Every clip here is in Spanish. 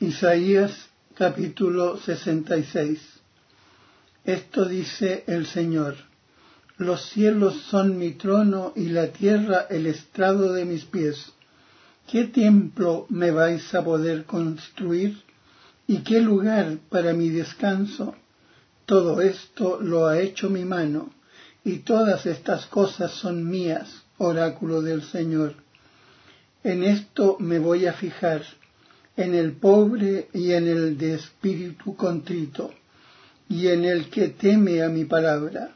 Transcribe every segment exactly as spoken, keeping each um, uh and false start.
Isaías capítulo sesenta y seis. Esto dice el Señor: los cielos son mi trono y la tierra el estrado de mis pies. ¿Qué templo me vais a poder construir? ¿Y qué lugar para mi descanso? Todo esto lo ha hecho mi mano, y todas estas cosas son mías, oráculo del Señor. En esto me voy a fijar, en el pobre y en el de espíritu contrito, y en el que teme a mi palabra.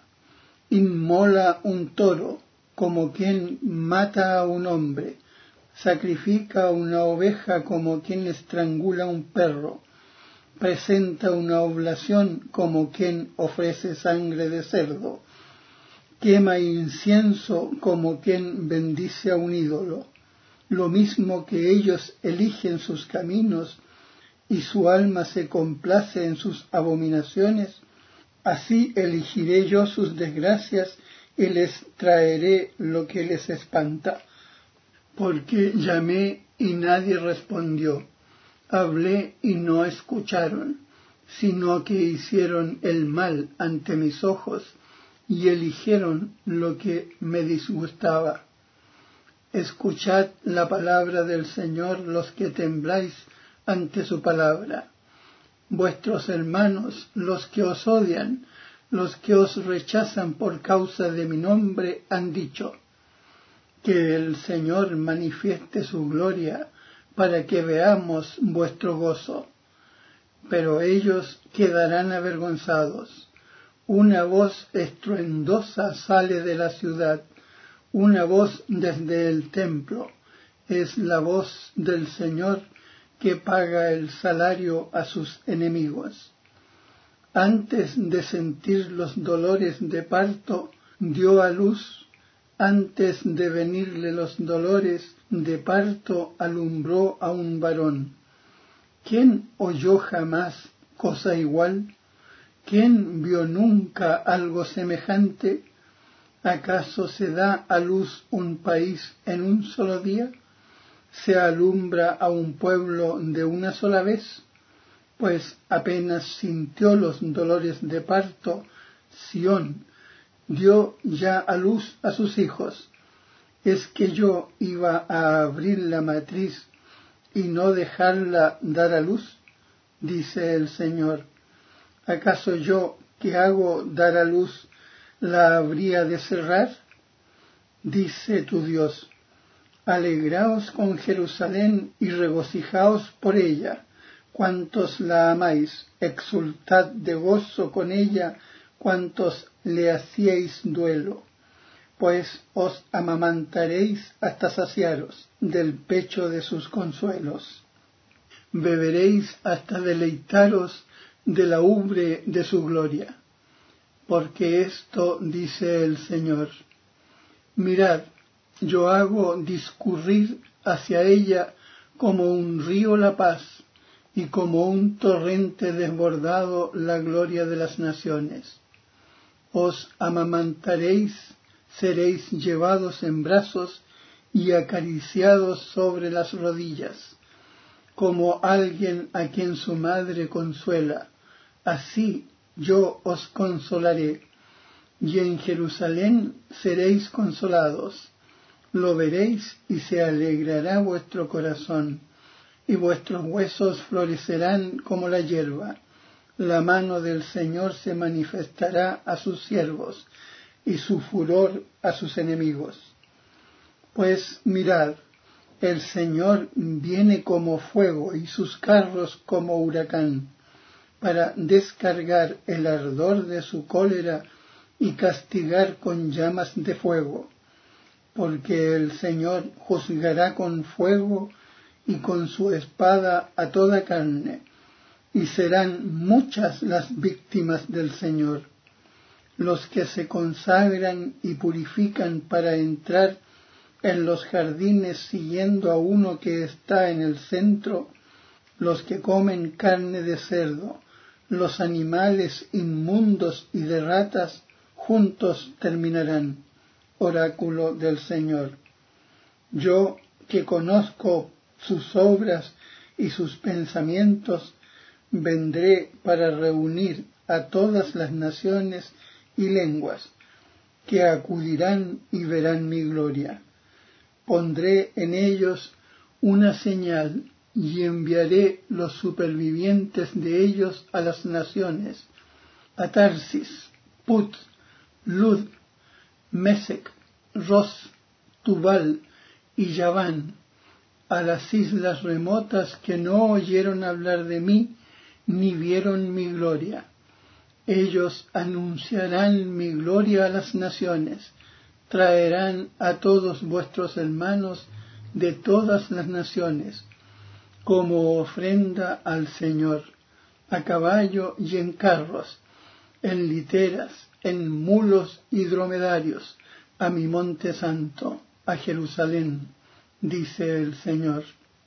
Inmola un toro, como quien mata a un hombre, sacrifica una oveja como quien estrangula un perro, presenta una oblación como quien ofrece sangre de cerdo, quema incienso como quien bendice a un ídolo. Lo mismo que ellos eligen sus caminos y su alma se complace en sus abominaciones, así elegiré yo sus desgracias y les traeré lo que les espanta. Porque llamé y nadie respondió, hablé y no escucharon, sino que hicieron el mal ante mis ojos y eligieron lo que me disgustaba. Escuchad la palabra del Señor los que tembláis ante su palabra. Vuestros hermanos, los que os odian, los que os rechazan por causa de mi nombre, han dicho: que el Señor manifieste su gloria para que veamos vuestro gozo. Pero ellos quedarán avergonzados. Una voz estruendosa sale de la ciudad, una voz desde el templo. Es la voz del Señor que paga el salario a sus enemigos. Antes de sentir los dolores de parto, dio a luz. Antes de venirle los dolores de parto, alumbró a un varón. ¿Quién oyó jamás cosa igual? ¿Quién vio nunca algo semejante? ¿Acaso se da a luz un país en un solo día? ¿Se alumbra a un pueblo de una sola vez? Pues apenas sintió los dolores de parto, Sión dio ya a luz a sus hijos. ¿Es que yo iba a abrir la matriz y no dejarla dar a luz? Dice el Señor. ¿Acaso yo, que hago dar a luz, la habría de cerrar? Dice tu Dios. Alegraos con Jerusalén y regocijaos por ella, cuantos la amáis, exultad de gozo con ella, cuantos le hacíais duelo, pues os amamantaréis hasta saciaros del pecho de sus consuelos. Beberéis hasta deleitaros de la ubre de su gloria. Porque esto dice el Señor: mirad, yo hago discurrir hacia ella como un río la paz, y como un torrente desbordado la gloria de las naciones. Os amamantaréis, seréis llevados en brazos y acariciados sobre las rodillas, como alguien a quien su madre consuela. Así yo os consolaré, y en Jerusalén seréis consolados. Lo veréis y se alegrará vuestro corazón, y vuestros huesos florecerán como la hierba. La mano del Señor se manifestará a sus siervos, y su furor a sus enemigos. Pues mirad, el Señor viene como fuego y sus carros como huracán, para descargar el ardor de su cólera y castigar con llamas de fuego. Porque el Señor juzgará con fuego y con su espada a toda carne, y serán muchas las víctimas del Señor. Los que se consagran y purifican para entrar en los jardines siguiendo a uno que está en el centro, los que comen carne de cerdo, los animales inmundos y de ratas, juntos terminarán. Oráculo del Señor. Yo, que conozco sus obras y sus pensamientos, vendré para reunir a todas las naciones y lenguas, que acudirán y verán mi gloria. Pondré en ellos una señal y enviaré los supervivientes de ellos a las naciones, a Tarsis, Put, Lud, Mesec, Ros, Tubal y Yaván, a las islas remotas que no oyeron hablar de mí ni vieron mi gloria. Ellos anunciarán mi gloria a las naciones, traerán a todos vuestros hermanos de todas las naciones, como ofrenda al Señor, a caballo y en carros, en literas, en mulos y dromedarios, a mi monte santo, a Jerusalén, dice el Señor.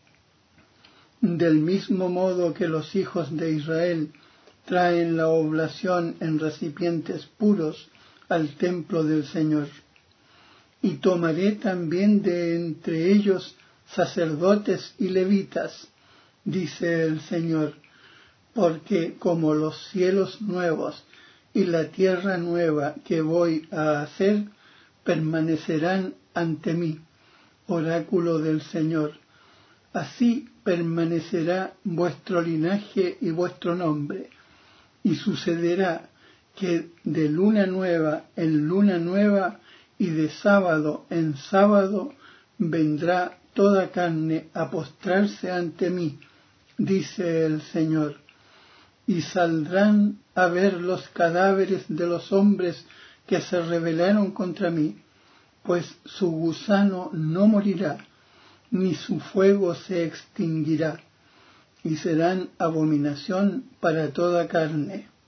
Del mismo modo que los hijos de Israel traen la oblación en recipientes puros al templo del Señor. Y tomaré también de entre ellos sacerdotes y levitas, dice el Señor, porque como los cielos nuevos y la tierra nueva que voy a hacer permanecerán ante mí, oráculo del Señor, así permanecerá vuestro linaje y vuestro nombre, y sucederá que de luna nueva en luna nueva y de sábado en sábado vendrá toda carne a postrarse ante mí, dice el Señor, y saldrán a ver los cadáveres de los hombres que se rebelaron contra mí, pues su gusano no morirá, ni su fuego se extinguirá, y serán abominación para toda carne.